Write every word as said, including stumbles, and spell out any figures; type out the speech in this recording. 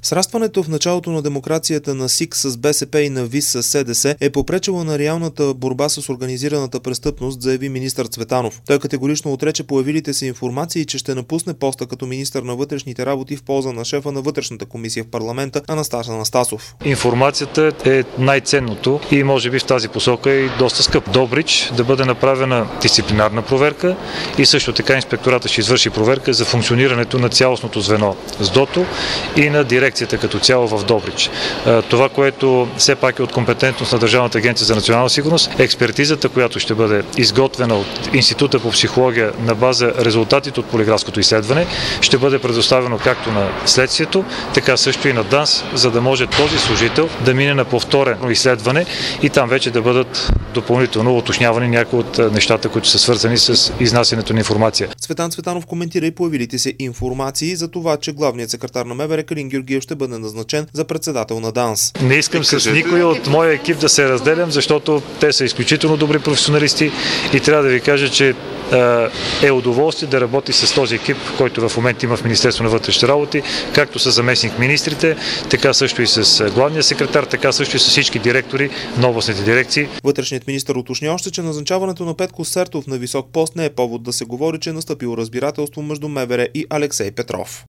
Срастването в началото на демокрацията на СИК с БСП и на ВИС с СДС е попречило на реалната борба с организираната престъпност, заяви министър Цветанов. Той категорично отрече появилите се информации, че ще напусне поста като министър на вътрешните работи в полза на шефа на вътрешната комисия в парламента Анастас Анастасов. Информацията е най-ценното и може би в тази посока е доста скъп. Добрич да бъде направена дисциплинарна проверка и също така инспектората ще извърши проверка за функционирането на цялостното звено с ДОТО и на дирекцията като цяло в Добрич. Това, което все пак е от компетентност на Държавната агенция за национална сигурност, експертизата, която ще бъде изготвена от Института по психология на база резултатите от полиграфското изследване, ще бъде предоставено както на следствието, така също и на ДАНС, за да може този служител да мине на повторено изследване и там вече да бъдат допълнително уточнявани някои от нещата, които са свързани с изнасянето на информация. Цветан Цветанов коментира и появилите се информации за това, че главният секретар на МВР Калин Георгиев ще бъде назначен за председател на ДАНС. Не искам с никой от моя екип да се разделям, защото те са изключително добри професионалисти и трябва да ви кажа, че е удоволствие да работи с този екип, който в момента има в Министерство на вътрешните работи, както с заместник министрите, така също и с главния секретар, така също и с всички директори на областните дирекции. Вътрешният министър уточни още, че назначаването на Петко Сертов на висок пост не е повод да се говори, че е настъпило разбирателство между МВР и Алексей Петров.